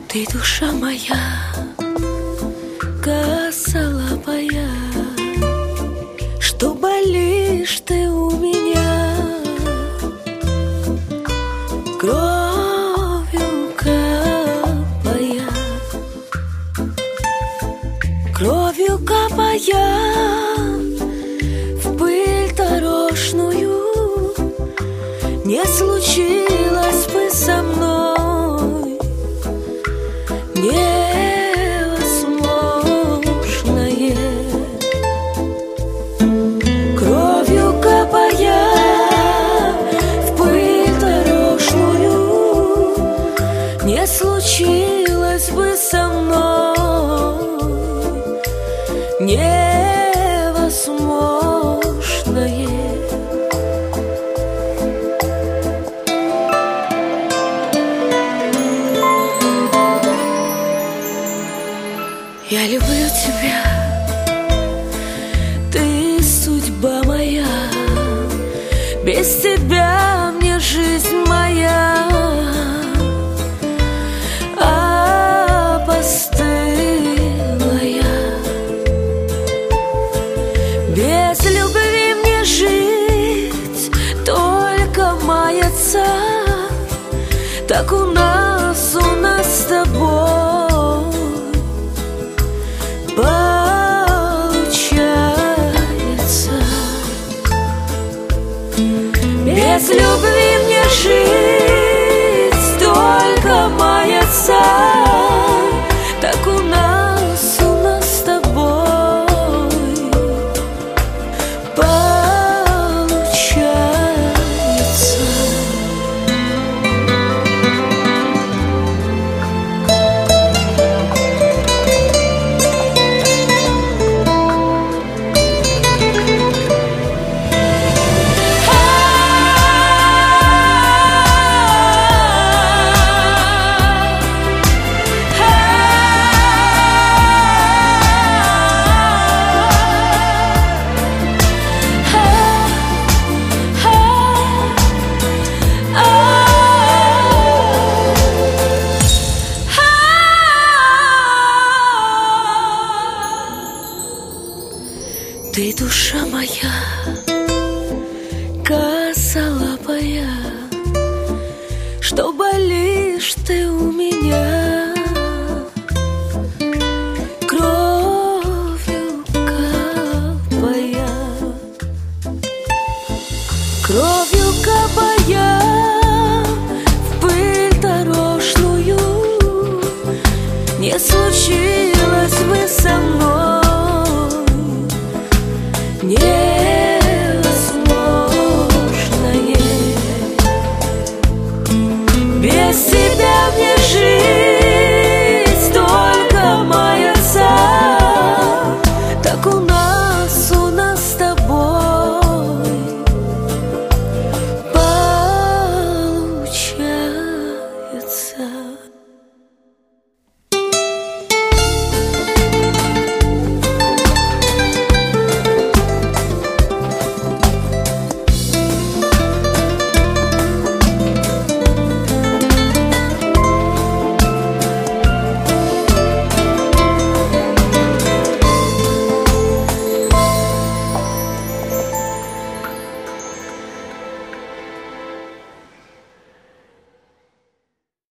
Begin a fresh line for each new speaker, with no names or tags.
Ты душа моя, косолапая, что болишь ты у меня, кровью капая, кровью капая в пыль дорожную. Не случилось бы со мной невозможное. Кровью капая в пыль дорожную, не случилось бы со мной невозможное. Я люблю тебя, ты судьба моя, без тебя мне жизнь моя опостылая. Без любви мне жить только маяться, так у нас с тобой получается. Без любви мне жить только маяться, так у нас с тобой получается. Ты душа моя, косолапая, что болишь ты у меня.